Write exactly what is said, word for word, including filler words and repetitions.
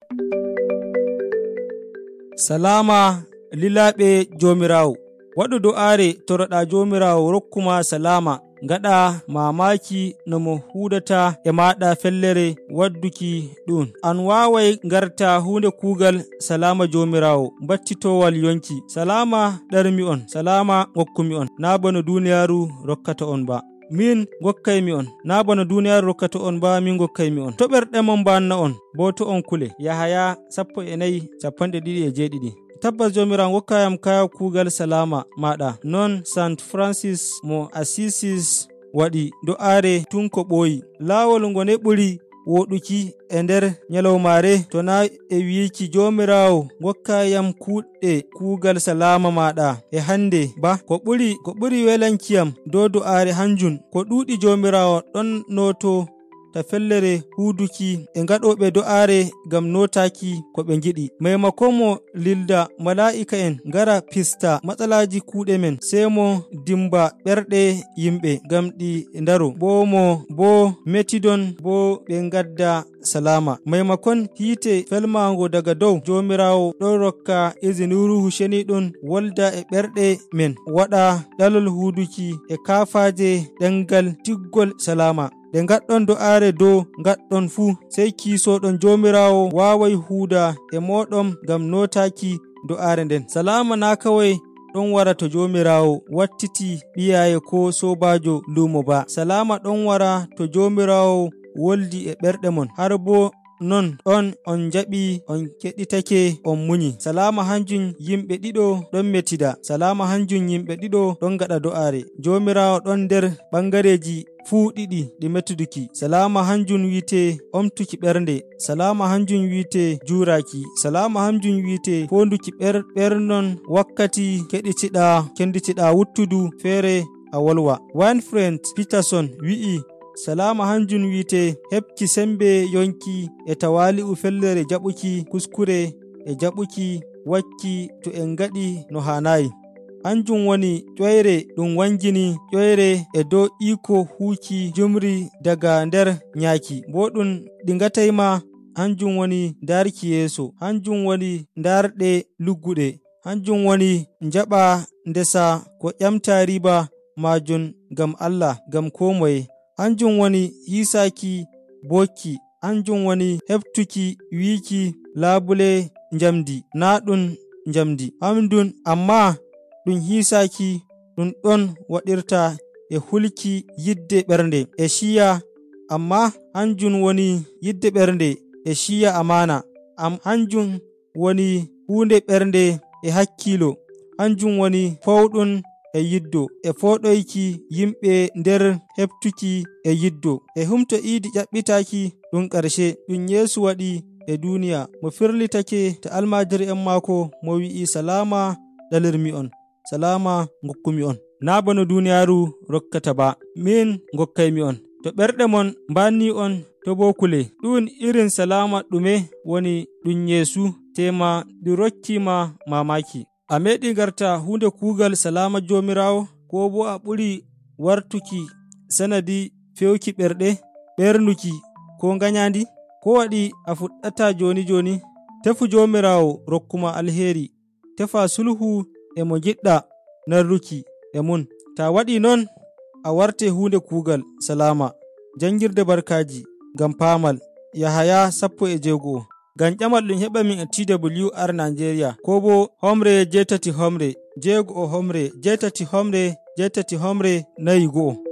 Salama lilaɓe jomirawo, waɗu do'are toroɗa jomirawo rokkuma salama, gaɗa mamaki no mo huɗata e maɗa fellere wadduki ɗum. An wawai garta hunde kugal salama jomirawo battitowal yonki. Salama ɗarmi on, salama gokkumi on, na bano duniyaru rokkata on ba. Min gokkaymi on, na bano duniyaru rokkata on ba, min gokkaymi on. To ɓerɗe mon banna on, bo to on kule. Yahaya sappo e nayi capanɗe ɗiɗi e jeeɗiɗi. Tabbas jomirawo gokkayam kaya kugal salama maɗa. Non Saint Francis mo Assisi waɗi do'are tun ko ɓooyi. Lawol ngone ɓuri woɗuki e nder nyalawmare to na e wiki jomirawo gokkayam kuɗɗe kugal salama maɗa e hande ba ko ɓuri ko ɓuri welankiyam dow do'are hanjum ko ɗuɗi jomirawo ɗon noto ta fellere huduki e gaɗoɓe do'are gam notaki ko ɓe giɗi. Maimakon mo lilda mala'ika en gara pista matsalaji kuɗe men, sai mo dimba ɓerɗe yimɓe gam ɗi ndaro, bo mo bo metidon bo ɓe gadda salama. Maimakon hite felmago daga dow, jomirawo ɗon rokka izini ruhu sheniɗon wolda e ɓerɗe men, waɗa ɗalol huduki e kafaje ɗengal tiggol salama. Ɗe gaɗɗon do'are dow gaɗɗon fuu, sai kisoɗon jomirawo wawai huuda e moɗon gam notaki do'are nden. Salama na kawai ɗon wara to jomirawo wattiti ɓiyaye ko sobajo lumo ba. Salama ɗon wara to jomirawo woldi e ɓerɗe mon, har bo non on on jaɓi on keɗitake on munyi. Salama hanjum yimɓe ɗiɗo ɗon metida, salama hanjum yimɓe ɗiɗo ɗon gaɗa do'are. Jomirawo ɗon nder ɓangareji fuu ɗiɗi ɗi metuduki. Salama hanjum wiite omtuki ɓernde, salama hanjum wiite juraki, salama hanjum wiite fonduki ɓer ɓernon wakkati keɗitiɗa kenditiɗa wuttudu feere a wolwa. Winfred Peterson wi'i salama hanjum wiite heɓki sembe yonki e tawali'u fellere jaɓuki kuskure e jaɓuki wakki to en gaɗi no hanayi. Hanjum woni ƴoyre ɗum wangini ƴoyre e dow iko huuki jumri daga nder nyaki, bo ɗum ɗingatayma. Hanjum woni darki yeso, hanjum woni darɗe lugguɗe, hanjum woni jaɓa ndesa ko ƴamta riba majum gam Allah, gam ko moye. Hanjum woni hisaki bokki, hanjum woni heftuki wiki labule njamdi na ɗum njamdi hamdun, amma ɗum hisaki ɗum ɗon waɗirta e hulki yidde ɓernde e shiya, amma hanjum woni yidde ɓernde e shiya amana. Am hanjum woni hunde ɓernde e hakkilo, hanjum woni fawɗum e yiddo e foɗoyki yimɓe nder heftuki e yiddo e humto idi ƴaɓɓitaki ɗum ƙarshe ɗum Yesu waɗi e duniya mo firlitake ta almajiri en mako mo wi'i salama ɗalirmi on, salama gokkumi on, na bano duniyaru rokkata ba, min gokkaymi on. To ɓerɗe mon banni on, to bo kule. Ɗum irin salama ɗume woni ɗum Yesu tema ɗi rokkima mamaki. A meɗi garta hunde kugal salama jomirawo, ko bo a ɓuri wartuki sanadi fewki ɓerɗe, ɓernuki ko ganyandi? Ko waɗi a fuɗɗata joni joni? Tefu jomirawo rokkuma alheri, tefa sulhu e mo jiɗɗa narruki e mun. Ta waɗi non, a warte hunde kugal salama. Jangirde barkaji gam pamal, Yahaya sappo e jego'o. Gam ƴamal ɗum heɓa min e T W R Nigeria, ko bo homre jetati homre jego'o homre jetati homre jetati homre nayi go'o.